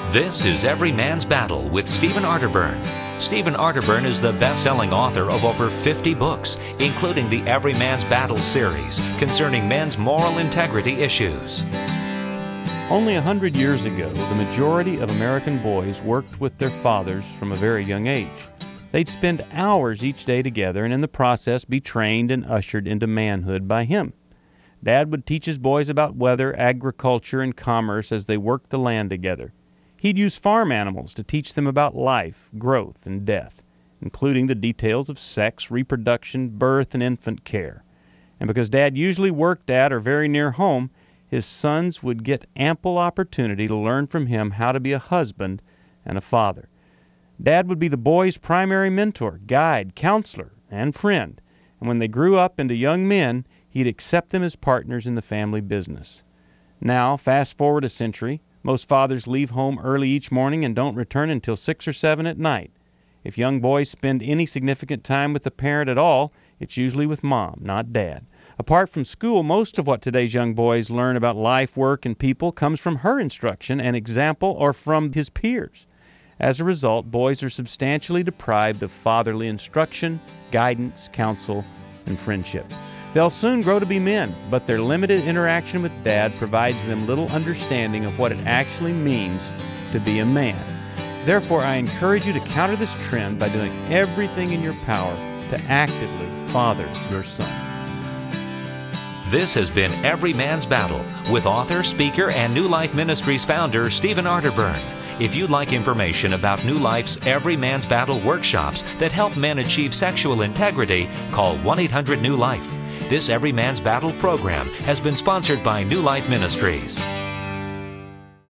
This is Every Man's Battle with Stephen Arterburn. Stephen Arterburn is the best-selling author of over 50 books, including the Every Man's Battle series concerning men's moral integrity issues. Only 100 years ago, the majority of American boys worked with their fathers from a very young age. They'd spend hours each day together and in the process be trained and ushered into manhood by him. Dad would teach his boys about weather, agriculture, and commerce as they worked the land together. He'd use farm animals to teach them about life, growth, and death, including the details of sex, reproduction, birth, and infant care. And because Dad usually worked at or very near home, his sons would get ample opportunity to learn from him how to be a husband and a father. Dad would be the boys' primary mentor, guide, counselor, and friend. And when they grew up into young men, he'd accept them as partners in the family business. Now, fast forward a century, most fathers leave home early each morning and don't return until 6 or 7 at night. If young boys spend any significant time with the parent at all, it's usually with mom, not dad. Apart from school, most of what today's young boys learn about life, work, and people comes from her instruction and example or from his peers. As a result, boys are substantially deprived of fatherly instruction, guidance, counsel, and friendship. They'll soon grow to be men, but their limited interaction with Dad provides them little understanding of what it actually means to be a man. Therefore, I encourage you to counter this trend by doing everything in your power to actively father your son. This has been Every Man's Battle with author, speaker, and New Life Ministries founder Stephen Arterburn. If you'd like information about New Life's Every Man's Battle workshops that help men achieve sexual integrity, call 1-800-NEW-LIFE. This Every Man's Battle program has been sponsored by New Life Ministries.